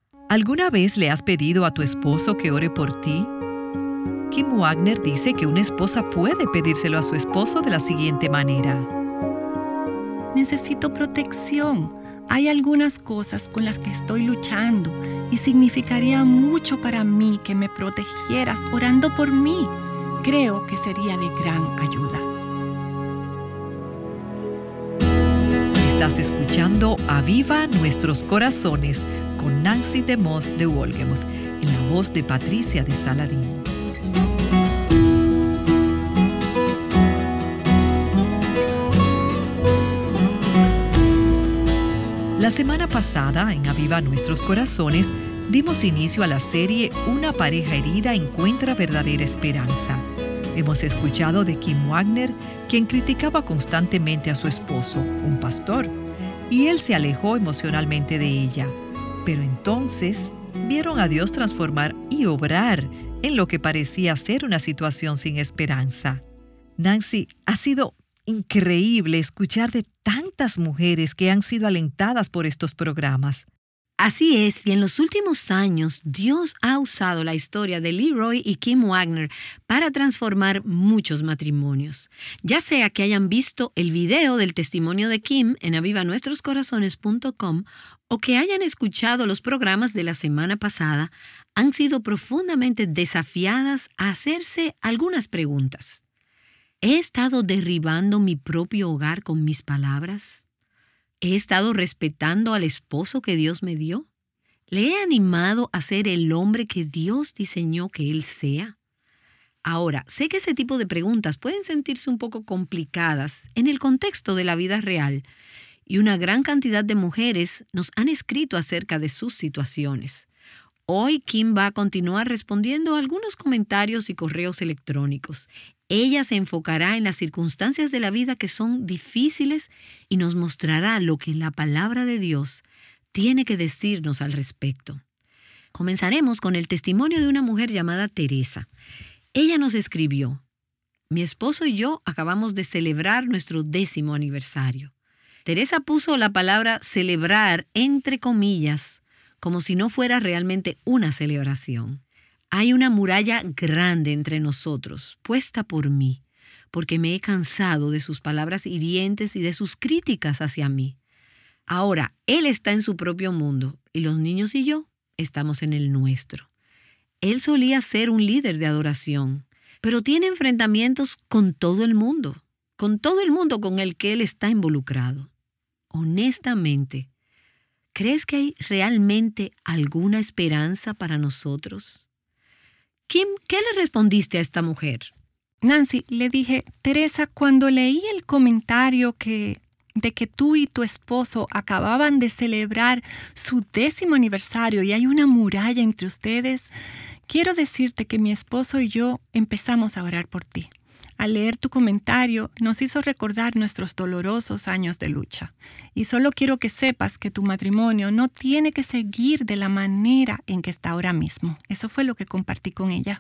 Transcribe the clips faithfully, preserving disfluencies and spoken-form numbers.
¿Alguna vez le has pedido a tu esposo que ore por ti? Kim Wagner dice que una esposa puede pedírselo a su esposo de la siguiente manera. Necesito protección. Hay algunas cosas con las que estoy luchando y significaría mucho para mí que me protegieras orando por mí. Creo que sería de gran ayuda. Estás escuchando Aviva Nuestros Corazones con Nancy DeMoss de Wolgemuth, en la voz de Patricia de Saladín. La semana pasada, en Aviva Nuestros Corazones, dimos inicio a la serie Una pareja herida encuentra verdadera esperanza. Hemos escuchado de Kim Wagner, quien criticaba constantemente a su esposo, un pastor, y él se alejó emocionalmente de ella. Pero entonces vieron a Dios transformar y obrar en lo que parecía ser una situación sin esperanza. Nancy, ha sido increíble escuchar de tantas mujeres que han sido alentadas por estos programas. Así es, y en los últimos años, Dios ha usado la historia de Leroy y Kim Wagner para transformar muchos matrimonios. Ya sea que hayan visto el video del testimonio de Kim en aviva nuestros corazones punto com o que hayan escuchado los programas de la semana pasada, han sido profundamente desafiadas a hacerse algunas preguntas. ¿He estado derribando mi propio hogar con mis palabras? ¿He estado respetando al esposo que Dios me dio? ¿Le he animado a ser el hombre que Dios diseñó que él sea? Ahora, sé que ese tipo de preguntas pueden sentirse un poco complicadas en el contexto de la vida real, y una gran cantidad de mujeres nos han escrito acerca de sus situaciones. Hoy Kim va a continuar respondiendo a algunos comentarios y correos electrónicos. Ella se enfocará en las circunstancias de la vida que son difíciles y nos mostrará lo que la palabra de Dios tiene que decirnos al respecto. Comenzaremos con el testimonio de una mujer llamada Teresa. Ella nos escribió: mi esposo y yo acabamos de celebrar nuestro décimo aniversario. Teresa puso la palabra celebrar entre comillas, como si no fuera realmente una celebración. Hay una muralla grande entre nosotros, puesta por mí, porque me he cansado de sus palabras hirientes y de sus críticas hacia mí. Ahora, él está en su propio mundo y los niños y yo estamos en el nuestro. Él solía ser un líder de adoración, pero tiene enfrentamientos con todo el mundo, con todo el mundo con el que él está involucrado. Honestamente, ¿crees que hay realmente alguna esperanza para nosotros? Kim, ¿qué le respondiste a esta mujer? Nancy, le dije, Teresa, cuando leí el comentario que, de que tú y tu esposo acababan de celebrar su décimo aniversario y hay una muralla entre ustedes, quiero decirte que mi esposo y yo empezamos a orar por ti. Al leer tu comentario, nos hizo recordar nuestros dolorosos años de lucha. Y solo quiero que sepas que tu matrimonio no tiene que seguir de la manera en que está ahora mismo. Eso fue lo que compartí con ella.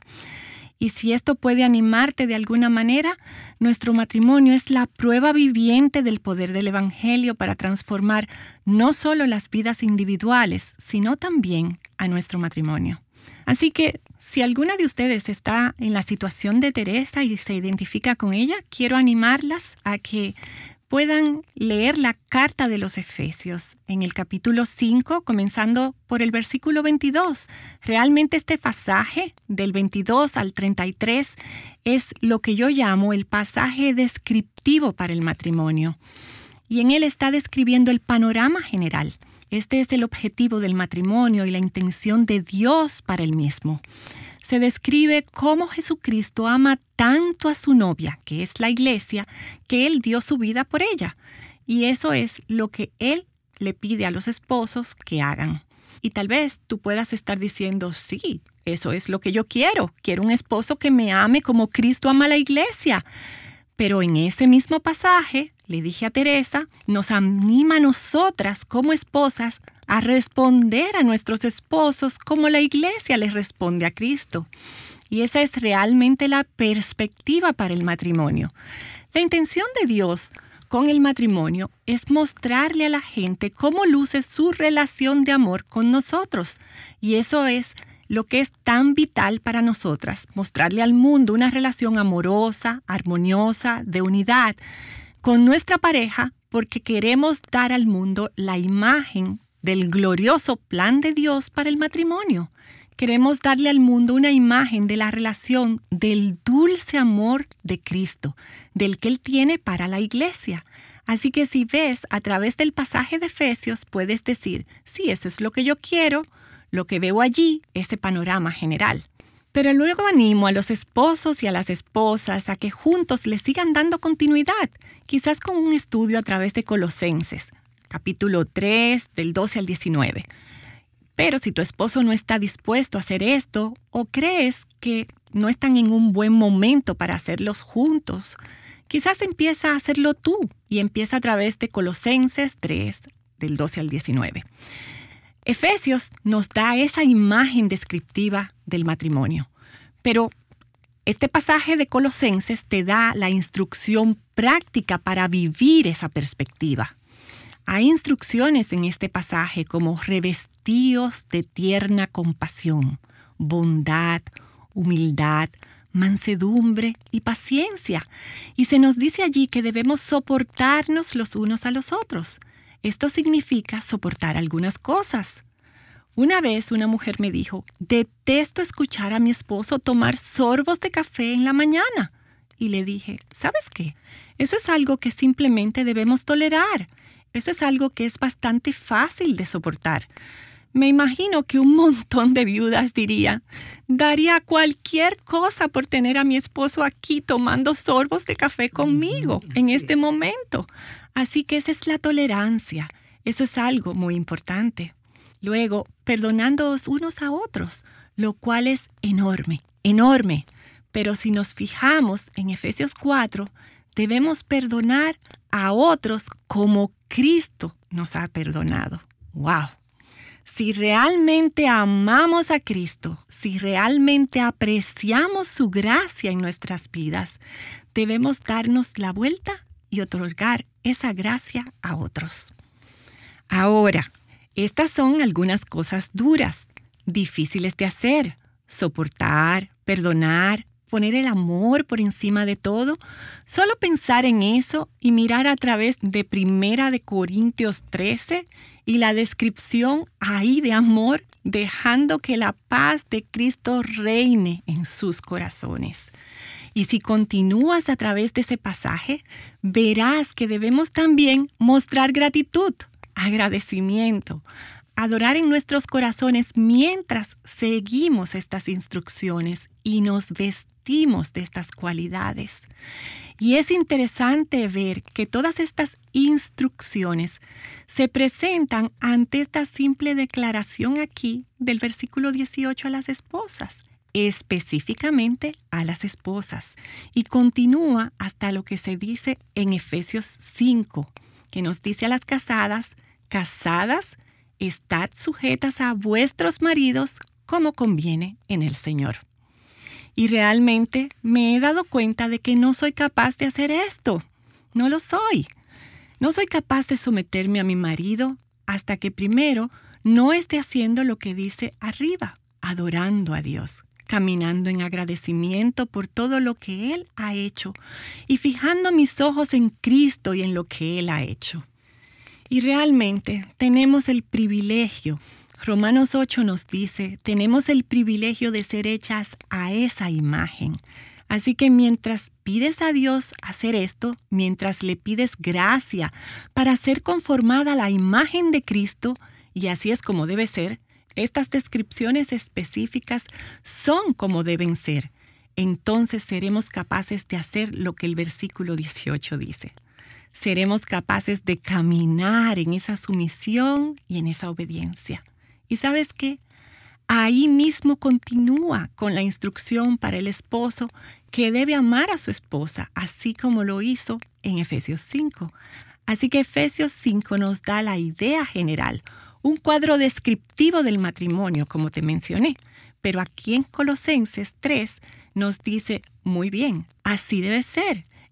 Y si esto puede animarte de alguna manera, nuestro matrimonio es la prueba viviente del poder del Evangelio para transformar no solo las vidas individuales, sino también a nuestro matrimonio. Así que, si alguna de ustedes está en la situación de Teresa y se identifica con ella, quiero animarlas a que puedan leer la carta de los Efesios en el capítulo cinco, comenzando por el versículo veintidós. Realmente este pasaje, del veintidós al treinta y tres, es lo que yo llamo el pasaje descriptivo para el matrimonio. Y en él está describiendo el panorama general. Este es el objetivo del matrimonio y la intención de Dios para el mismo. Se describe cómo Jesucristo ama tanto a su novia, que es la iglesia, que Él dio su vida por ella. Y eso es lo que Él le pide a los esposos que hagan. Y tal vez tú puedas estar diciendo, sí, eso es lo que yo quiero. Quiero un esposo que me ame como Cristo ama a la iglesia. Pero en ese mismo pasaje, le dije a Teresa, nos anima a nosotras como esposas a responder a nuestros esposos como la iglesia les responde a Cristo. Y esa es realmente la perspectiva para el matrimonio. La intención de Dios con el matrimonio es mostrarle a la gente cómo luce su relación de amor con nosotros. Y eso es lo que es tan vital para nosotras, mostrarle al mundo una relación amorosa, armoniosa, de unidad con nuestra pareja, porque queremos dar al mundo la imagen del glorioso plan de Dios para el matrimonio. Queremos darle al mundo una imagen de la relación del dulce amor de Cristo, del que Él tiene para la iglesia. Así que si ves a través del pasaje de Efesios, puedes decir, sí, eso es lo que yo quiero, lo que veo allí, ese panorama general. Pero luego animo a los esposos y a las esposas a que juntos le sigan dando continuidad, quizás con un estudio a través de Colosenses, capítulo tres, del doce al diecinueve. Pero si tu esposo no está dispuesto a hacer esto o crees que no están en un buen momento para hacerlos juntos, quizás empieza a hacerlo tú y empieza a través de Colosenses tres, del doce al diecinueve. Efesios nos da esa imagen descriptiva del matrimonio, pero este pasaje de Colosenses te da la instrucción práctica para vivir esa perspectiva. Hay instrucciones en este pasaje como revestíos de tierna compasión, bondad, humildad, mansedumbre y paciencia. Y se nos dice allí que debemos soportarnos los unos a los otros. Esto significa soportar algunas cosas. Una vez una mujer me dijo, detesto escuchar a mi esposo tomar sorbos de café en la mañana. Y le dije, ¿sabes qué? Eso es algo que simplemente debemos tolerar. Eso es algo que es bastante fácil de soportar. Me imagino que un montón de viudas diría, daría cualquier cosa por tener a mi esposo aquí tomando sorbos de café conmigo mm, en este es. momento. Así que esa es la tolerancia. Eso es algo muy importante. Luego, perdonándoos unos a otros, lo cual es enorme, enorme. Pero si nos fijamos en Efesios cuatro, debemos perdonar a otros como Cristo nos ha perdonado. ¡Wow! Si realmente amamos a Cristo, si realmente apreciamos su gracia en nuestras vidas, debemos darnos la vuelta y otorgar esa gracia a otros. Ahora, estas son algunas cosas duras, difíciles de hacer, soportar, perdonar, poner el amor por encima de todo. Solo pensar en eso y mirar a través de Primera de Corintios trece y la descripción ahí de amor, dejando que la paz de Cristo reine en sus corazones. Y si continúas a través de ese pasaje, verás que debemos también mostrar gratitud, agradecimiento, adorar en nuestros corazones mientras seguimos estas instrucciones y nos vestimos de estas cualidades. Y es interesante ver que todas estas instrucciones se presentan ante esta simple declaración aquí del versículo dieciocho a las esposas, específicamente a las esposas, y continúa hasta lo que se dice en Efesios cinco, que nos dice a las casadas, casadas, estad sujetas a vuestros maridos como conviene en el Señor. Y realmente me he dado cuenta de que no soy capaz de hacer esto. No lo soy. No soy capaz de someterme a mi marido hasta que primero no esté haciendo lo que dice arriba, adorando a Dios, caminando en agradecimiento por todo lo que Él ha hecho y fijando mis ojos en Cristo y en lo que Él ha hecho. Y realmente tenemos el privilegio. Romanos ocho nos dice, tenemos el privilegio de ser hechas a esa imagen. Así que mientras pides a Dios hacer esto, mientras le pides gracia para ser conformada a la imagen de Cristo, y así es como debe ser, estas descripciones específicas son como deben ser, entonces seremos capaces de hacer lo que el versículo dieciocho dice. Seremos capaces de caminar en esa sumisión y en esa obediencia. ¿Y sabes qué? Ahí mismo continúa con la instrucción para el esposo que debe amar a su esposa, así como lo hizo en Efesios cinco. Así que Efesios cinco nos da la idea general, un cuadro descriptivo del matrimonio, como te mencioné. Pero aquí en Colosenses tres nos dice, muy bien, así debe ser.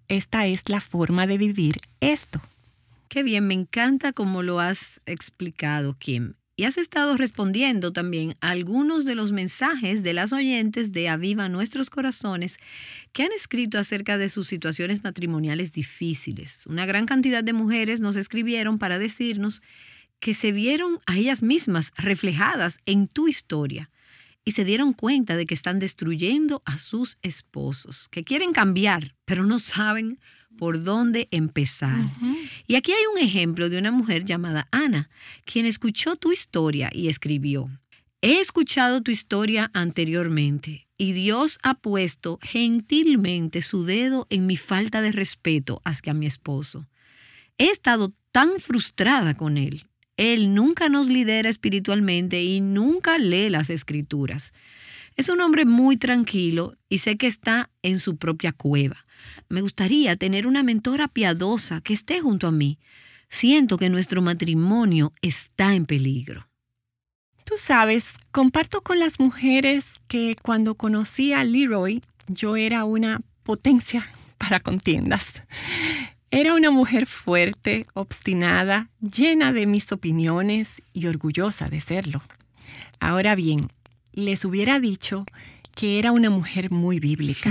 esta es la forma de vivir esto. Qué bien, me encanta cómo lo has explicado, Kim. Y has estado respondiendo también a algunos de los mensajes de las oyentes de Aviva Nuestros Corazones que han escrito acerca de sus situaciones matrimoniales difíciles. Una gran cantidad de mujeres nos escribieron para decirnos que se vieron a ellas mismas reflejadas en tu historia y se dieron cuenta de que están destruyendo a sus esposos, que quieren cambiar, pero no saben por dónde empezar. Uh-huh. Y aquí hay un ejemplo de una mujer llamada Ana, quien escuchó tu historia y escribió: he escuchado tu historia anteriormente y Dios ha puesto gentilmente su dedo en mi falta de respeto hacia mi esposo. He estado tan frustrada con él. Él nunca nos lidera espiritualmente y nunca lee las escrituras. Es un hombre muy tranquilo y sé que está en su propia cueva. Me gustaría tener una mentora piadosa que esté junto a mí. Siento que nuestro matrimonio está en peligro. Tú sabes, comparto con las mujeres que cuando conocí a Leroy, yo era una potencia para contiendas. Era una mujer fuerte, obstinada, llena de mis opiniones y orgullosa de serlo. Ahora bien, les hubiera dicho que era una mujer muy bíblica.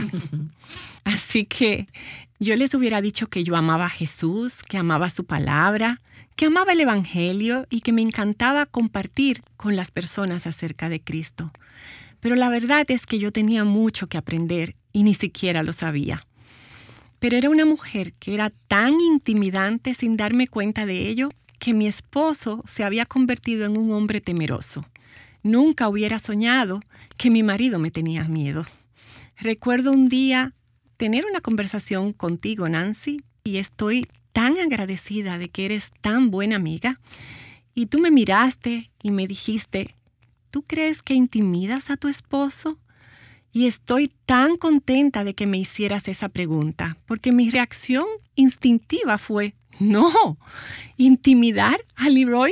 Así que yo les hubiera dicho que yo amaba a Jesús, que amaba su palabra, que amaba el Evangelio y que me encantaba compartir con las personas acerca de Cristo. Pero la verdad es que yo tenía mucho que aprender y ni siquiera lo sabía. Pero era una mujer que era tan intimidante sin darme cuenta de ello que mi esposo se había convertido en un hombre temeroso. Nunca hubiera soñado que mi marido me tenía miedo. Recuerdo un día tener una conversación contigo, Nancy, y estoy tan agradecida de que eres tan buena amiga. Y tú me miraste y me dijiste, ¿tú crees que intimidas a tu esposo? Y estoy tan contenta de que me hicieras esa pregunta, porque mi reacción instintiva fue, no, ¿intimidar a Leroy?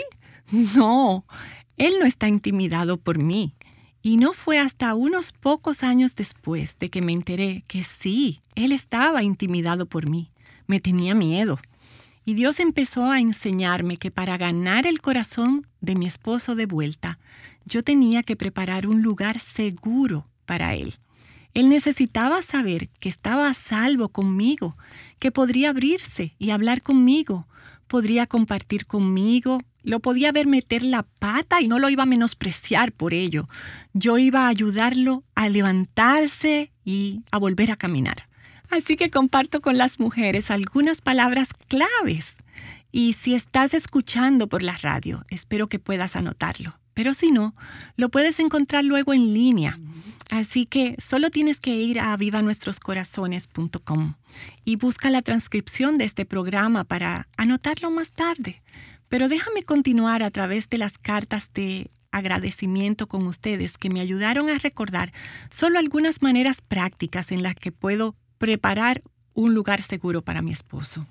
No, él no está intimidado por mí. Y no fue hasta unos pocos años después de que me enteré que sí, él estaba intimidado por mí. Me tenía miedo. Y Dios empezó a enseñarme que para ganar el corazón de mi esposo de vuelta, yo tenía que preparar un lugar seguro para él. Él necesitaba saber que estaba a salvo conmigo, que podría abrirse y hablar conmigo, podría compartir conmigo, lo podía ver meter la pata y no lo iba a menospreciar por ello. Yo iba a ayudarlo a levantarse y a volver a caminar. Así que comparto con las mujeres algunas palabras claves. Y si estás escuchando por la radio, espero que puedas anotarlo. Pero si no, lo puedes encontrar luego en línea. Así que solo tienes que ir a aviva nuestros corazones punto com y busca la transcripción de este programa para anotarlo más tarde. Pero déjame continuar a través de las cartas de agradecimiento con ustedes que me ayudaron a recordar solo algunas maneras prácticas en las que puedo preparar un lugar seguro para mi esposo.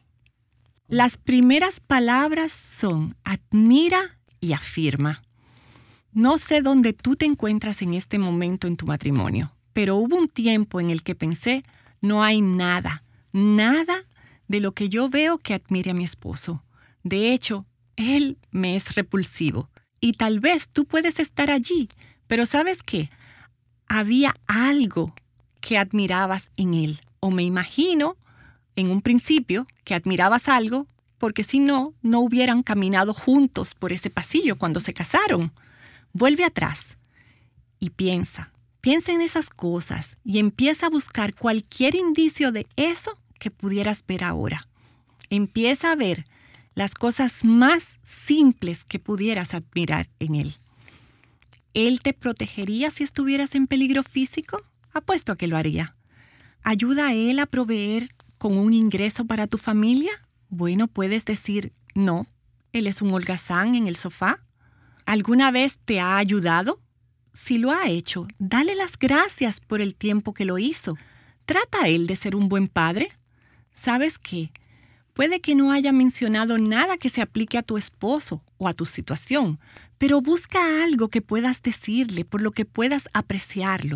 Las primeras palabras son admira y afirma. No sé dónde tú te encuentras en este momento en tu matrimonio, pero hubo un tiempo en el que pensé, no hay nada, nada de lo que yo veo que admire a mi esposo. De hecho, él me es repulsivo y tal vez tú puedes estar allí, pero ¿sabes qué? Había algo que admirabas en él, o me imagino en un principio que admirabas algo porque si no, no hubieran caminado juntos por ese pasillo cuando se casaron. Vuelve atrás y piensa, piensa en esas cosas y empieza a buscar cualquier indicio de eso que pudieras ver ahora. Empieza a ver las cosas más simples que pudieras admirar en él. ¿Él te protegería si estuvieras en peligro físico? Apuesto a que lo haría. ¿Ayuda a él a proveer con un ingreso para tu familia? Bueno, puedes decir, no, él es un holgazán en el sofá. ¿Alguna vez te ha ayudado? Si lo ha hecho, dale las gracias por el tiempo que lo hizo. ¿Trata él de ser un buen padre? ¿Sabes qué? Puede que no haya mencionado nada que se aplique a tu esposo o a tu situación, pero busca algo que puedas decirle, por lo que puedas apreciarlo.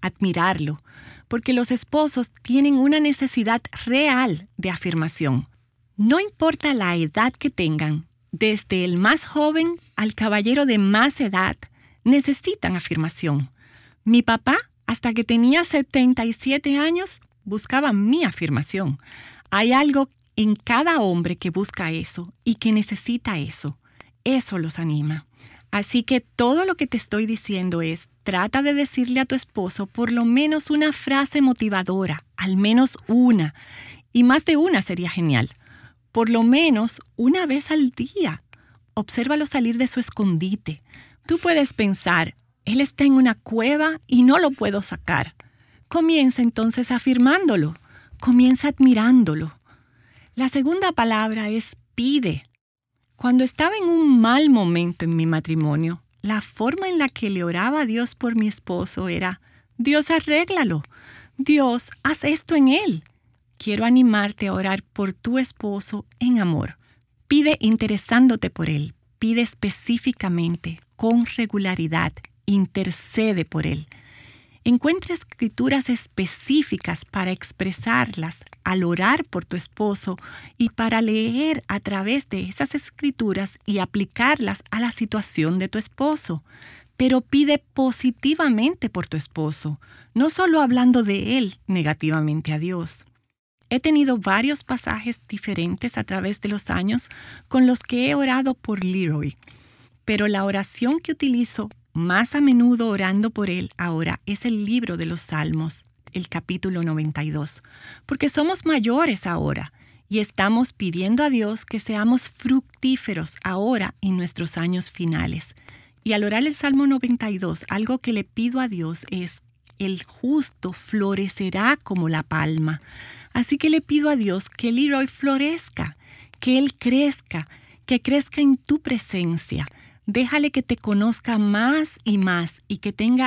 admirarlo, porque los esposos tienen una necesidad real de afirmación. No importa la edad que tengan, desde el más joven al caballero de más edad, necesitan afirmación. Mi papá, hasta que tenía setenta y siete años, buscaba mi afirmación. Hay algo en cada hombre que busca eso y que necesita eso. Eso los anima. Así que todo lo que te estoy diciendo es, trata de decirle a tu esposo por lo menos una frase motivadora, al menos una. Y más de una sería genial. Por lo menos una vez al día. Obsérvalo salir de su escondite. Tú puedes pensar, él está en una cueva y no lo puedo sacar. Comienza entonces afirmándolo. Comienza admirándolo. La segunda palabra es pide. Cuando estaba en un mal momento en mi matrimonio, la forma en la que le oraba a Dios por mi esposo era, Dios, arréglalo. Dios, haz esto en él. Quiero animarte a orar por tu esposo en amor. Pide interesándote por él. Pide específicamente, con regularidad. Intercede por él. Encuentra escrituras específicas para expresarlas al orar por tu esposo y para leer a través de esas escrituras y aplicarlas a la situación de tu esposo. Pero pide positivamente por tu esposo, no solo hablando de él negativamente a Dios. He tenido varios pasajes diferentes a través de los años con los que he orado por Leroy, pero la oración que utilizo más a menudo orando por él ahora es el libro de los Salmos, el capítulo noventa y dos, porque somos mayores ahora y estamos pidiendo a Dios que seamos fructíferos ahora en nuestros años finales. Y al orar el Salmo noventa y dos, algo que le pido a Dios es, el justo florecerá como la palma. Así que le pido a Dios que Leroy florezca, que él crezca, que crezca en tu presencia. Déjale que te conozca más y más y que tenga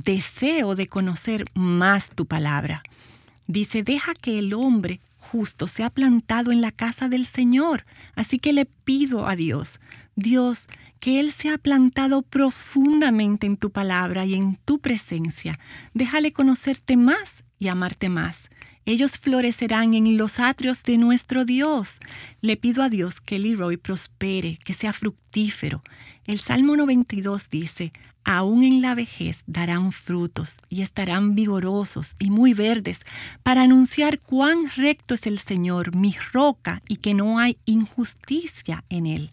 deseo de conocer más tu palabra. Dice, deja que el hombre justo sea plantado en la casa del Señor. Así que le pido a Dios, Dios, que Él sea plantado profundamente en tu palabra y en tu presencia. Déjale conocerte más y amarte más. Ellos florecerán en los atrios de nuestro Dios. Le pido a Dios que Leroy prospere, que sea fructífero. El Salmo noventa y dos dice, aún en la vejez darán frutos y estarán vigorosos y muy verdes para anunciar cuán recto es el Señor, mi roca, y que no hay injusticia en Él.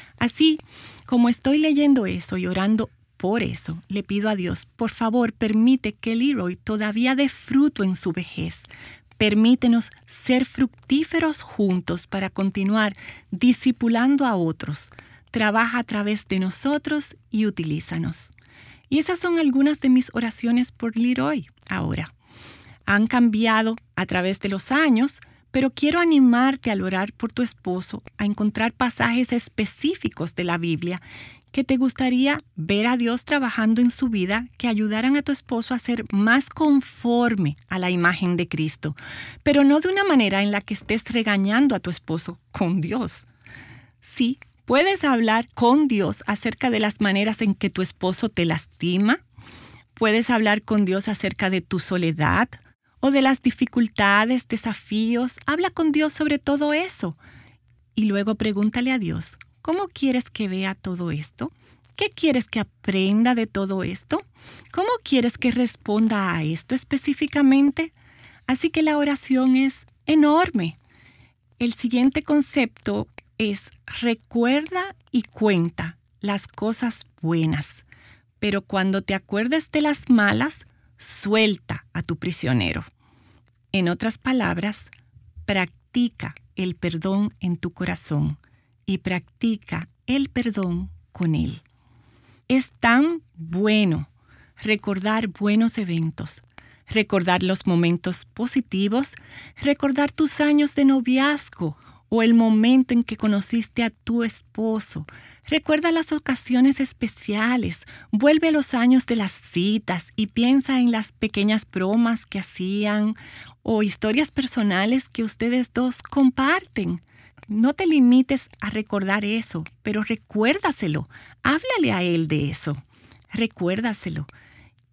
Así como estoy leyendo eso y orando por eso, le pido a Dios, por favor, permite que Leroy todavía dé fruto en su vejez. Permítenos ser fructíferos juntos para continuar discipulando a otros. Trabaja a través de nosotros y utilízanos. Y esas son algunas de mis oraciones por Leroy ahora. Han cambiado a través de los años, pero quiero animarte al orar por tu esposo a encontrar pasajes específicos de la Biblia que te gustaría ver a Dios trabajando en su vida, que ayudaran a tu esposo a ser más conforme a la imagen de Cristo, pero no de una manera en la que estés regañando a tu esposo con Dios. Sí, puedes hablar con Dios acerca de las maneras en que tu esposo te lastima. Puedes hablar con Dios acerca de tu soledad o de las dificultades, desafíos. Habla con Dios sobre todo eso. Y luego pregúntale a Dios, ¿cómo quieres que vea todo esto? ¿Qué quieres que aprenda de todo esto? ¿Cómo quieres que responda a esto específicamente? Así que la oración es enorme. El siguiente concepto es recuerda y cuenta las cosas buenas, pero cuando te acuerdes de las malas, suelta a tu prisionero. En otras palabras, practica el perdón en tu corazón y practica el perdón con él. Es tan bueno recordar buenos eventos, recordar los momentos positivos, recordar tus años de noviazgo o el momento en que conociste a tu esposo. Recuerda las ocasiones especiales, vuelve a los años de las citas y piensa en las pequeñas bromas que hacían o historias personales que ustedes dos comparten. No te limites a recordar eso, pero recuérdaselo. Háblale a él de eso. Recuérdaselo.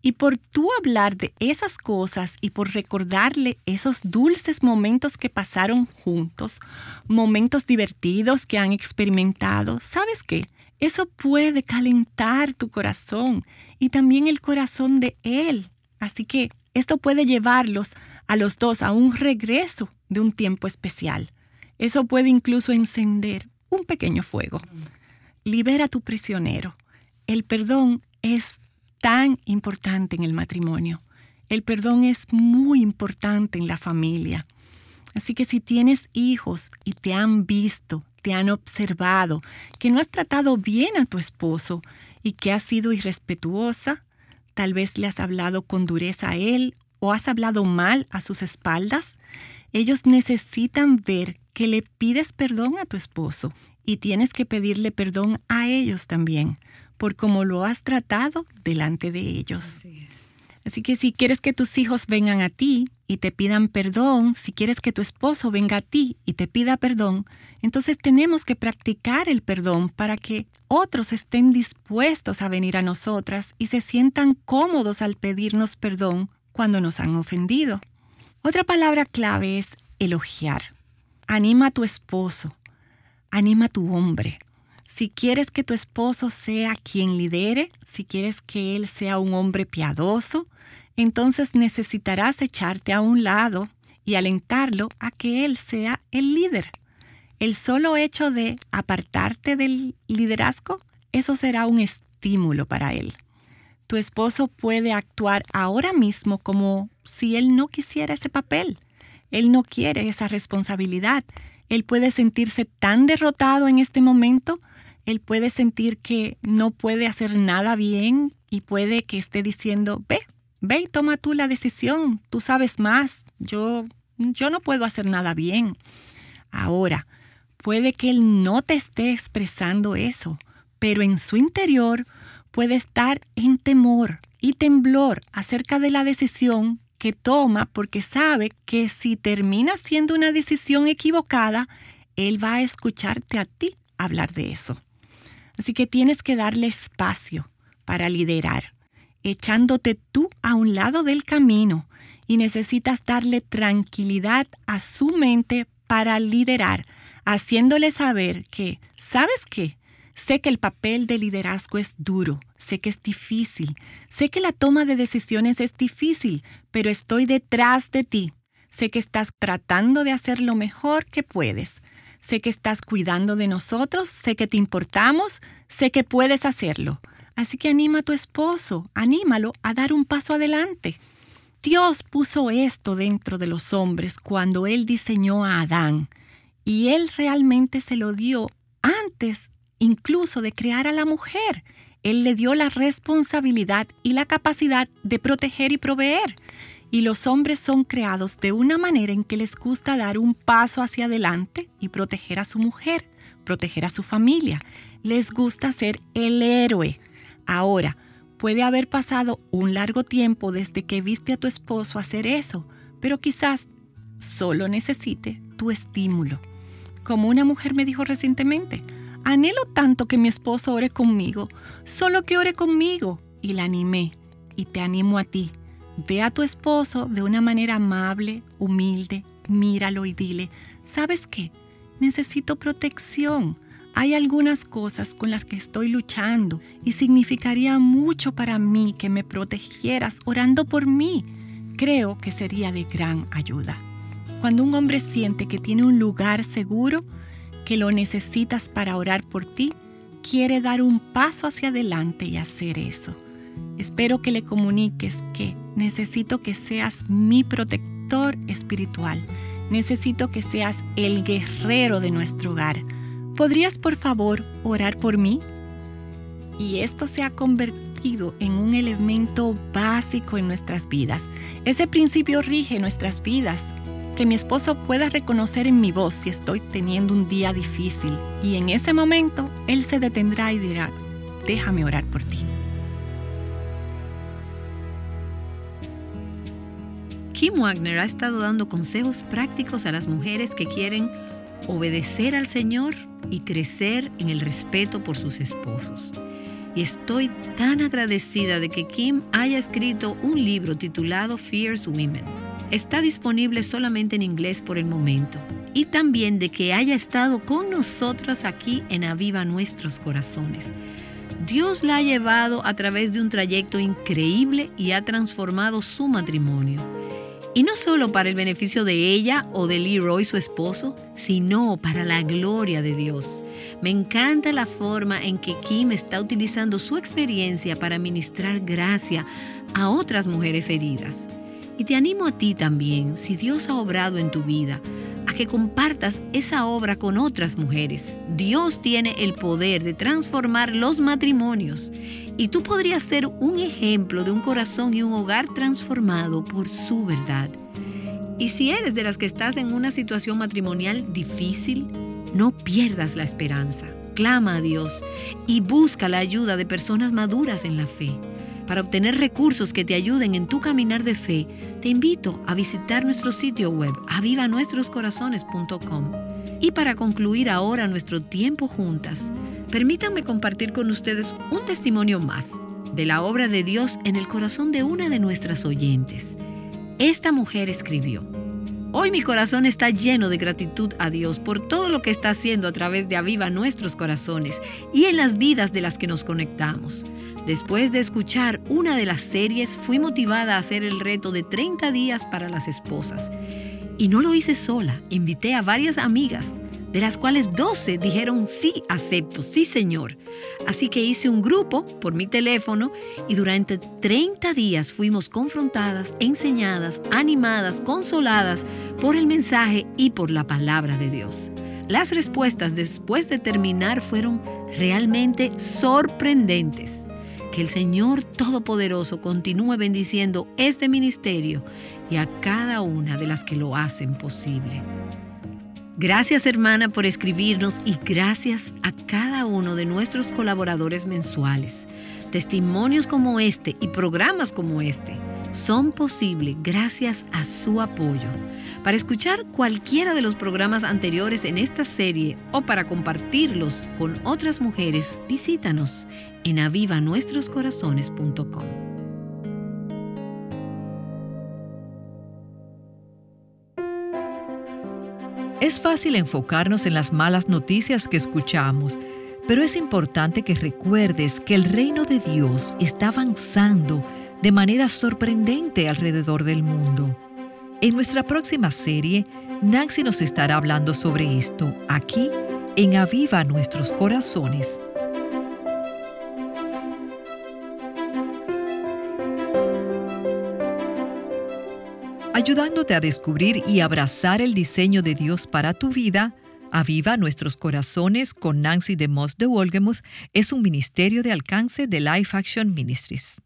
Y por tú hablar de esas cosas y por recordarle esos dulces momentos que pasaron juntos, momentos divertidos que han experimentado, ¿sabes qué? Eso puede calentar tu corazón y también el corazón de él. Así que esto puede llevarlos a los dos a un regreso de un tiempo especial. Eso puede incluso encender un pequeño fuego. Libera a tu prisionero. El perdón es tan importante en el matrimonio. El perdón es muy importante en la familia. Así que si tienes hijos y te han visto, te han observado, que no has tratado bien a tu esposo y que has sido irrespetuosa, tal vez le has hablado con dureza a él o has hablado mal a sus espaldas, ellos necesitan ver que le pides perdón a tu esposo y tienes que pedirle perdón a ellos también, por cómo lo has tratado delante de ellos. Así es. Así que si quieres que tus hijos vengan a ti y te pidan perdón, si quieres que tu esposo venga a ti y te pida perdón, entonces tenemos que practicar el perdón para que otros estén dispuestos a venir a nosotras y se sientan cómodos al pedirnos perdón cuando nos han ofendido. Otra palabra clave es elogiar. Anima a tu esposo, anima a tu hombre. Si quieres que tu esposo sea quien lidere, si quieres que él sea un hombre piadoso, entonces necesitarás echarte a un lado y alentarlo a que él sea el líder. El solo hecho de apartarte del liderazgo, eso será un estímulo para él. Tu esposo puede actuar ahora mismo como si él no quisiera ese papel. Él no quiere esa responsabilidad. Él puede sentirse tan derrotado en este momento. Él puede sentir que no puede hacer nada bien y puede que esté diciendo, ve, ve y toma tú la decisión. Tú sabes más. Yo, yo no puedo hacer nada bien. Ahora, puede que él no te esté expresando eso, pero en su interior puede estar en temor y temblor acerca de la decisión que toma porque sabe que si termina siendo una decisión equivocada, él va a escucharte a ti hablar de eso. Así que tienes que darle espacio para liderar, echándote tú a un lado del camino y necesitas darle tranquilidad a su mente para liderar, haciéndole saber que, ¿sabes qué? Sé que el papel de liderazgo es duro, sé que es difícil, sé que la toma de decisiones es difícil, pero estoy detrás de ti. Sé que estás tratando de hacer lo mejor que puedes. Sé que estás cuidando de nosotros, sé que te importamos, sé que puedes hacerlo. Así que anima a tu esposo, anímalo a dar un paso adelante. Dios puso esto dentro de los hombres cuando Él diseñó a Adán. Y Él realmente se lo dio antes incluso de crear a la mujer. Él le dio la responsabilidad y la capacidad de proteger y proveer. Y los hombres son creados de una manera en que les gusta dar un paso hacia adelante y proteger a su mujer, proteger a su familia. Les gusta ser el héroe. Ahora, puede haber pasado un largo tiempo desde que viste a tu esposo hacer eso, pero quizás solo necesite tu estímulo. Como una mujer me dijo recientemente, anhelo tanto que mi esposo ore conmigo, solo que ore conmigo. Y la animé, y te animo a ti. Ve a tu esposo de una manera amable, humilde, míralo y dile, ¿sabes qué? Necesito protección. Hay algunas cosas con las que estoy luchando y significaría mucho para mí que me protegieras orando por mí. Creo que sería de gran ayuda. Cuando un hombre siente que tiene un lugar seguro, que lo necesitas para orar por ti, quiere dar un paso hacia adelante y hacer eso. Espero que le comuniques que necesito que seas mi protector espiritual. Necesito que seas el guerrero de nuestro hogar. ¿Podrías, por favor, orar por mí? Y esto se ha convertido en un elemento básico en nuestras vidas. Ese principio rige nuestras vidas. Que mi esposo pueda reconocer en mi voz si estoy teniendo un día difícil. Y en ese momento, él se detendrá y dirá, déjame orar por ti. Kim Wagner ha estado dando consejos prácticos a las mujeres que quieren obedecer al Señor y crecer en el respeto por sus esposos. y estoy tan agradecida de que Kim haya escrito un libro titulado Fierce Women. Está disponible solamente en inglés por el momento, y también de que haya estado con nosotras aquí en Aviva Nuestros Corazones. Dios la ha llevado a través de un trayecto increíble y ha transformado su matrimonio. Y no solo para el beneficio de ella o de Leroy, su esposo, sino para la gloria de Dios. Me encanta la forma en que Kim está utilizando su experiencia para ministrar gracia a otras mujeres heridas. Y te animo a ti también, si Dios ha obrado en tu vida, a que compartas esa obra con otras mujeres. Dios tiene el poder de transformar los matrimonios y tú podrías ser un ejemplo de un corazón y un hogar transformado por su verdad. Y si eres de las que estás en una situación matrimonial difícil, no pierdas la esperanza. Clama a Dios y busca la ayuda de personas maduras en la fe. Para obtener recursos que te ayuden en tu caminar de fe, te invito a visitar nuestro sitio web aviva nuestros corazones punto com. Y para concluir ahora nuestro tiempo juntas, permítanme compartir con ustedes un testimonio más de la obra de Dios en el corazón de una de nuestras oyentes. Esta mujer escribió: hoy mi corazón está lleno de gratitud a Dios por todo lo que está haciendo a través de Aviva Nuestros Corazones y en las vidas de las que nos conectamos. Después de escuchar una de las series, fui motivada a hacer el reto de treinta días para las esposas. Y no lo hice sola, invité a varias amigas, de las cuales doce dijeron sí, acepto, sí señor. Así que hice un grupo por mi teléfono y durante treinta días fuimos confrontadas, enseñadas, animadas, consoladas por el mensaje y por la palabra de Dios. Las respuestas después de terminar fueron realmente sorprendentes. Que el Señor Todopoderoso continúe bendiciendo este ministerio y a cada una de las que lo hacen posible. Gracias, hermana, por escribirnos y gracias a cada uno de nuestros colaboradores mensuales. Testimonios como este y programas como este son posibles gracias a su apoyo. Para escuchar cualquiera de los programas anteriores en esta serie o para compartirlos con otras mujeres, visítanos en aviva nuestros corazones punto com. Es fácil enfocarnos en las malas noticias que escuchamos, pero es importante que recuerdes que el reino de Dios está avanzando de manera sorprendente alrededor del mundo. En nuestra próxima serie, Nancy nos estará hablando sobre esto aquí en Aviva Nuestros Corazones. Ayudándote a descubrir y abrazar el diseño de Dios para tu vida, Aviva Nuestros Corazones con Nancy DeMoss de Wolgemuth es un ministerio de alcance de Life Action Ministries.